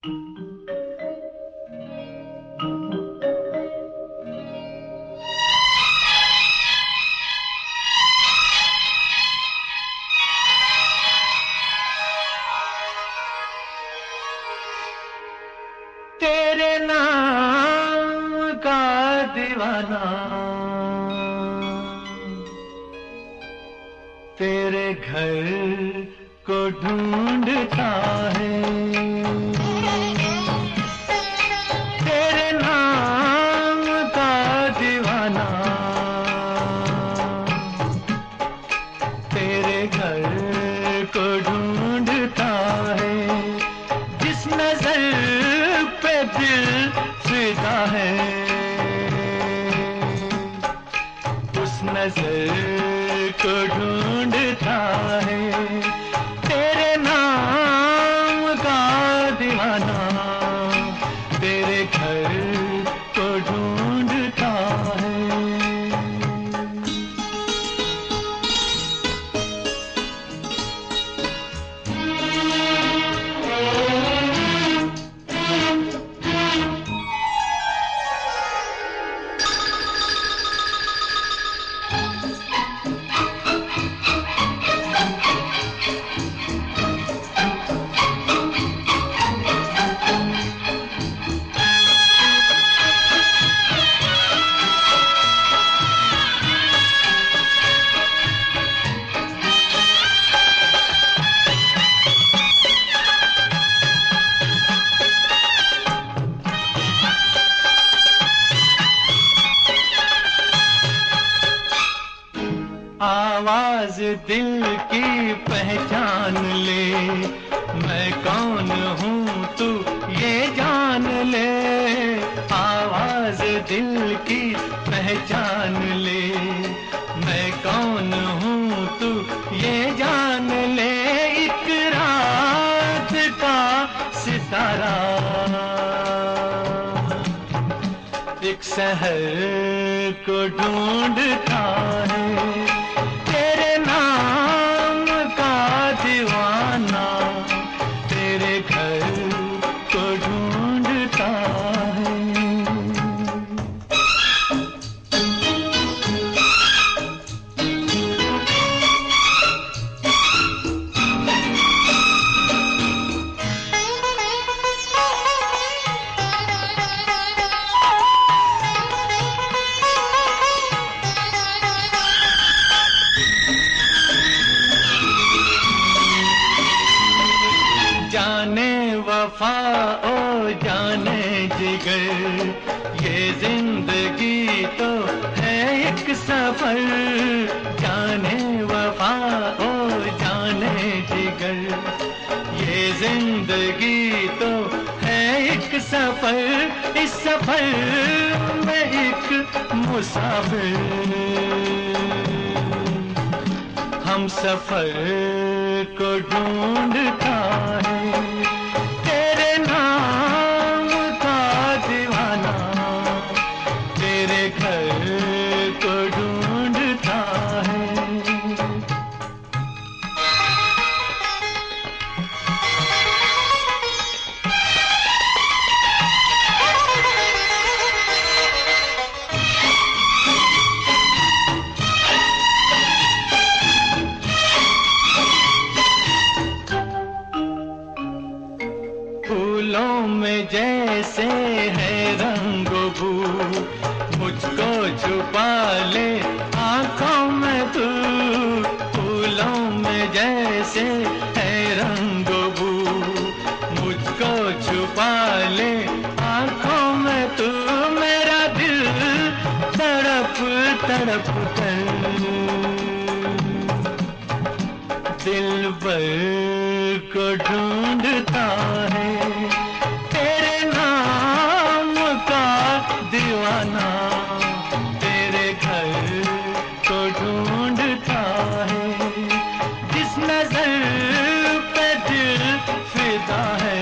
तेरे नाम का दीवाना तेरे घर को ढूंढता है। तेरे नाम का दीवाना तेरे घर को ढूंढता है। जिस नजर पे दिल फिदा है उस नजर को ढूंढता है। तेरे नाम का दीवाना तेरे घर को ढूंढता है। आवाज दिल की पहचान ले, मैं कौन हूँ तू ये जान ले। आवाज दिल की पहचान ले, मैं कौन हूँ तू ये जान ले। एक रात का सितारा एक शहर को ढूंढता है। तेरे नाम का दीवाना तेरे घर को ढूंढता है। जाने वफा ओ जाने जिगर, ये जिंदगी तो है एक सफर। जाने वफा ओ जाने जिगर, ये जिंदगी तो है एक सफर। इस सफर में एक मुसाफिर हम सफर को ढूंढता है। तेरे नाम का दीवाना तेरे घर को ढूंढता है। फूलों में जैसे है रंगो बू, मुझको छुपा ले आंखों में तू। फूलों में जैसे है रंगो बू, मुझको छुपा ले आंखों में तू। मेरा दिल तड़प तड़प कर दिल भर को ढूंढता है। तेरे नाम का दीवाना तेरे घर को ढूंढता है। जिस नजर पे दिल फिदा है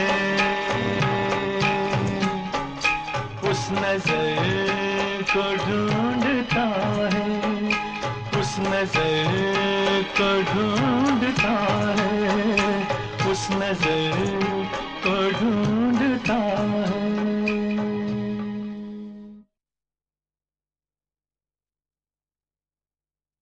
उस नजर को ढूंढता है। उस नजर को ढूंढता है। उस नजर को ढूंढ